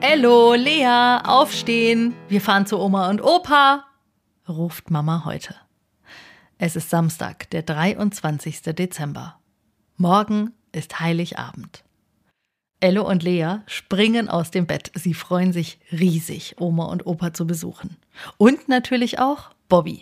Ello, Lea, aufstehen, wir fahren zu Oma und Opa, ruft Mama heute. Es ist Samstag, der 23. Dezember. Morgen ist Heiligabend. Ello und Lea springen aus dem Bett. Sie freuen sich riesig, Oma und Opa zu besuchen. Und natürlich auch Bobby.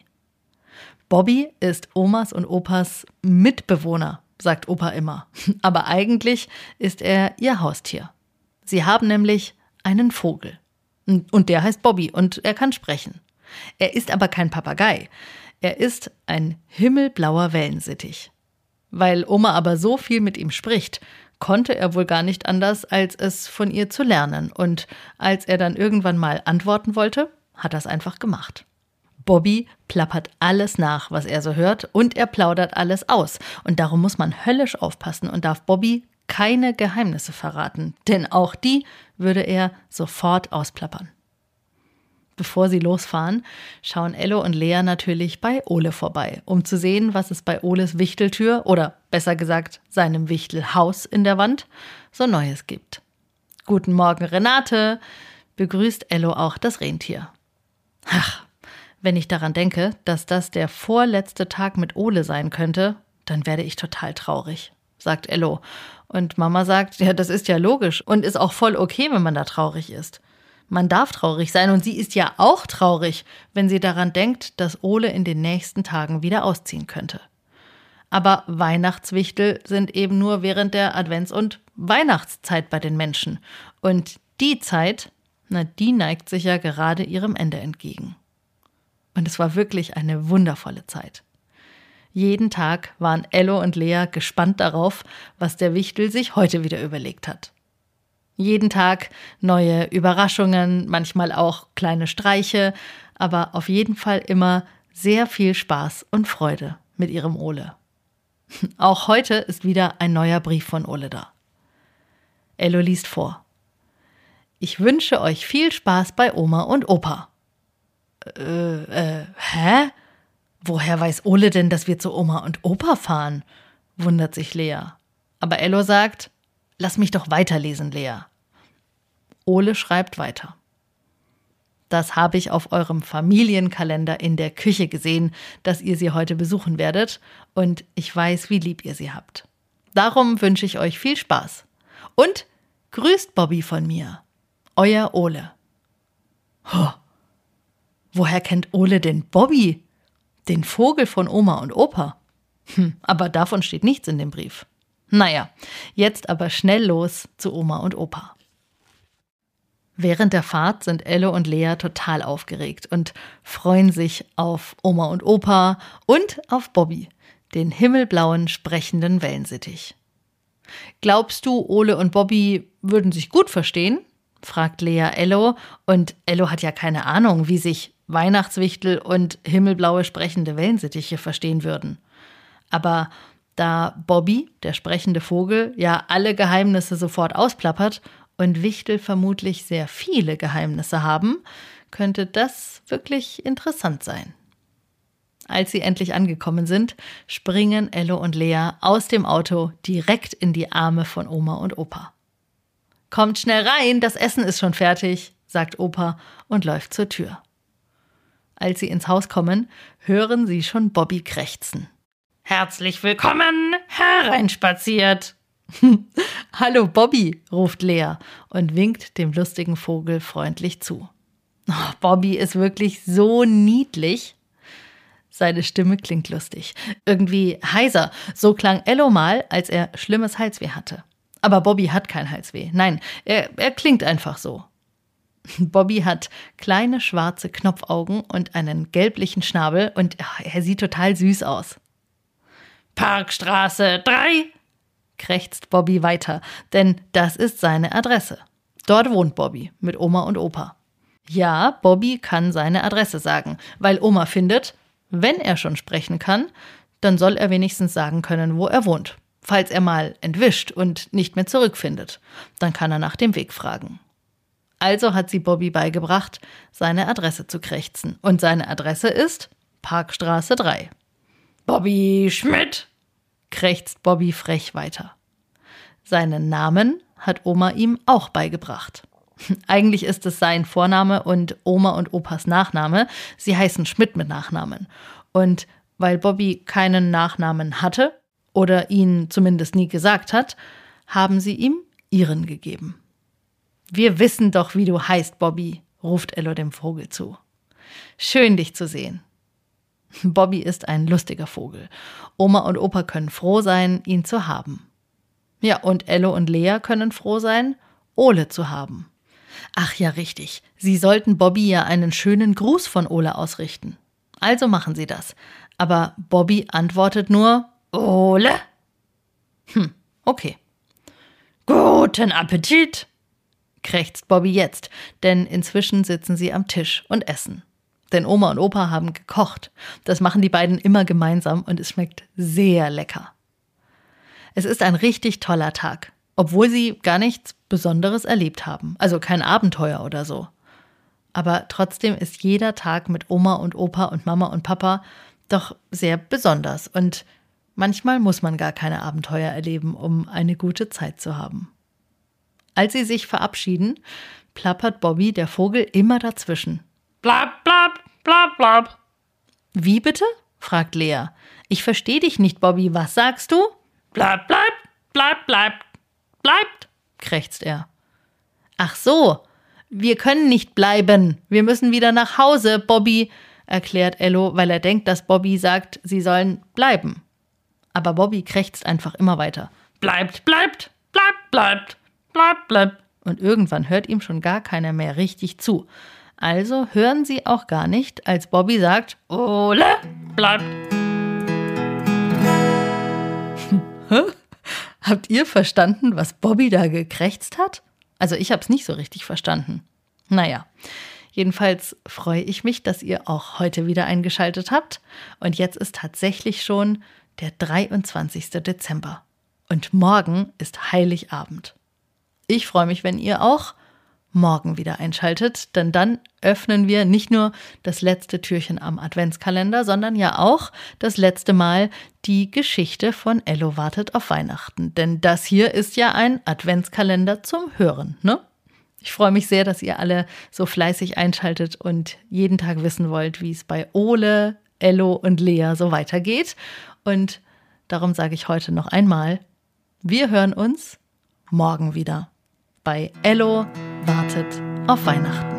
Bobby ist Omas und Opas Mitbewohner, sagt Opa immer. Aber eigentlich ist er ihr Haustier. Sie haben nämlich einen Vogel. Und der heißt Bobby und er kann sprechen. Er ist aber kein Papagei. Er ist ein himmelblauer Wellensittich. Weil Oma aber so viel mit ihm spricht, konnte er wohl gar nicht anders, als es von ihr zu lernen. Und als er dann irgendwann mal antworten wollte, hat er es einfach gemacht. Bobby plappert alles nach, was er so hört, und er plaudert alles aus. Und darum muss man höllisch aufpassen und darf Bobby keine Geheimnisse verraten, denn auch die würde er sofort ausplappern. Bevor sie losfahren, schauen Ello und Lea natürlich bei Ole vorbei, um zu sehen, was es bei Oles Wichteltür oder besser gesagt seinem Wichtelhaus in der Wand so Neues gibt. Guten Morgen, Renate, begrüßt Ello auch das Rentier. Ach, wenn ich daran denke, dass das der vorletzte Tag mit Ole sein könnte, dann werde ich total traurig, sagt Ello. Und Mama sagt, ja, das ist ja logisch und ist auch voll okay, wenn man da traurig ist. Man darf traurig sein und sie ist ja auch traurig, wenn sie daran denkt, dass Ole in den nächsten Tagen wieder ausziehen könnte. Aber Weihnachtswichtel sind eben nur während der Advents- und Weihnachtszeit bei den Menschen. Und die Zeit, die neigt sich ja gerade ihrem Ende entgegen. Und es war wirklich eine wundervolle Zeit. Jeden Tag waren Ello und Lea gespannt darauf, was der Wichtel sich heute wieder überlegt hat. Jeden Tag neue Überraschungen, manchmal auch kleine Streiche, aber auf jeden Fall immer sehr viel Spaß und Freude mit ihrem Ole. Auch heute ist wieder ein neuer Brief von Ole da. Ello liest vor. Ich wünsche euch viel Spaß bei Oma und Opa. Hä? Woher weiß Ole denn, dass wir zu Oma und Opa fahren? Wundert sich Lea. Aber Ello sagt, lass mich doch weiterlesen, Lea. Ole schreibt weiter. Das habe ich auf eurem Familienkalender in der Küche gesehen, dass ihr sie heute besuchen werdet, und ich weiß, wie lieb ihr sie habt. Darum wünsche ich euch viel Spaß. Und grüßt Bobby von mir. Euer Ole. Oh, woher kennt Ole denn Bobby? Den Vogel von Oma und Opa. Aber davon steht nichts in dem Brief. Naja, jetzt aber schnell los zu Oma und Opa. Während der Fahrt sind Ello und Lea total aufgeregt und freuen sich auf Oma und Opa und auf Bobby, den himmelblauen, sprechenden Wellensittich. Glaubst du, Ole und Bobby würden sich gut verstehen? Fragt Lea Ello, und Ello hat ja keine Ahnung, wie sich Weihnachtswichtel und himmelblaue sprechende Wellensittiche verstehen würden. Aber da Bobby, der sprechende Vogel, ja alle Geheimnisse sofort ausplappert und Wichtel vermutlich sehr viele Geheimnisse haben, könnte das wirklich interessant sein. Als sie endlich angekommen sind, springen Ello und Lea aus dem Auto direkt in die Arme von Oma und Opa. Kommt schnell rein, das Essen ist schon fertig, sagt Opa und läuft zur Tür. Als sie ins Haus kommen, hören sie schon Bobby krächzen. Herzlich willkommen, hereinspaziert. Hallo Bobby, ruft Lea und winkt dem lustigen Vogel freundlich zu. Oh, Bobby ist wirklich so niedlich. Seine Stimme klingt lustig, irgendwie heiser. So klang Ello mal, als er schlimmes Halsweh hatte. Aber Bobby hat kein Halsweh. Nein, er klingt einfach so. Bobby hat kleine schwarze Knopfaugen und einen gelblichen Schnabel und er sieht total süß aus. Parkstraße 3, krächzt Bobby weiter, denn das ist seine Adresse. Dort wohnt Bobby mit Oma und Opa. Ja, Bobby kann seine Adresse sagen, weil Oma findet, wenn er schon sprechen kann, dann soll er wenigstens sagen können, wo er wohnt. Falls er mal entwischt und nicht mehr zurückfindet, dann kann er nach dem Weg fragen. Also hat sie Bobby beigebracht, seine Adresse zu krächzen. Und seine Adresse ist Parkstraße 3. Bobby Schmidt, krächzt Bobby frech weiter. Seinen Namen hat Oma ihm auch beigebracht. Eigentlich ist es sein Vorname und Oma und Opas Nachname. Sie heißen Schmidt mit Nachnamen. Und weil Bobby keinen Nachnamen hatte oder ihn zumindest nie gesagt hat, haben sie ihm ihren gegeben. »Wir wissen doch, wie du heißt, Bobby«, ruft Ello dem Vogel zu. »Schön, dich zu sehen.« Bobby ist ein lustiger Vogel. Oma und Opa können froh sein, ihn zu haben. Ja, und Ello und Lea können froh sein, Ole zu haben. Ach ja, richtig. Sie sollten Bobby ja einen schönen Gruß von Ole ausrichten. Also machen sie das. Aber Bobby antwortet nur Ole. Okay. Guten Appetit, krächzt Bobby jetzt, denn inzwischen sitzen sie am Tisch und essen. Denn Oma und Opa haben gekocht. Das machen die beiden immer gemeinsam und es schmeckt sehr lecker. Es ist ein richtig toller Tag, obwohl sie gar nichts Besonderes erlebt haben. Also kein Abenteuer oder so. Aber trotzdem ist jeder Tag mit Oma und Opa und Mama und Papa doch sehr besonders. Und manchmal muss man gar keine Abenteuer erleben, um eine gute Zeit zu haben. Als sie sich verabschieden, plappert Bobby, der Vogel, immer dazwischen. Blab, blab, blab, blab. Wie bitte? Fragt Lea. Ich verstehe dich nicht, Bobby. Was sagst du? Blab, blab, blab, blab, bleibt, krächzt er. Ach so, wir können nicht bleiben. Wir müssen wieder nach Hause, Bobby, erklärt Ello, weil er denkt, dass Bobby sagt, sie sollen bleiben. Aber Bobby krächzt einfach immer weiter. Bleibt, bleibt, bleibt, bleibt, bleibt, bleibt. Und irgendwann hört ihm schon gar keiner mehr richtig zu. Also hören sie auch gar nicht, als Bobby sagt, Ole, bleibt. Habt ihr verstanden, was Bobby da gekrächzt hat? Also ich habe es nicht so richtig verstanden. Naja, jedenfalls freue ich mich, dass ihr auch heute wieder eingeschaltet habt. Und jetzt ist tatsächlich schon der 23. Dezember. Und morgen ist Heiligabend. Ich freue mich, wenn ihr auch morgen wieder einschaltet, denn dann öffnen wir nicht nur das letzte Türchen am Adventskalender, sondern ja auch das letzte Mal die Geschichte von Ello wartet auf Weihnachten. Denn das hier ist ja ein Adventskalender zum Hören, ne? Ich freue mich sehr, dass ihr alle so fleißig einschaltet und jeden Tag wissen wollt, wie es bei Ole, Ello und Lea so weitergeht. Und darum sage ich heute noch einmal, wir hören uns morgen wieder bei Ello wartet auf Weihnachten.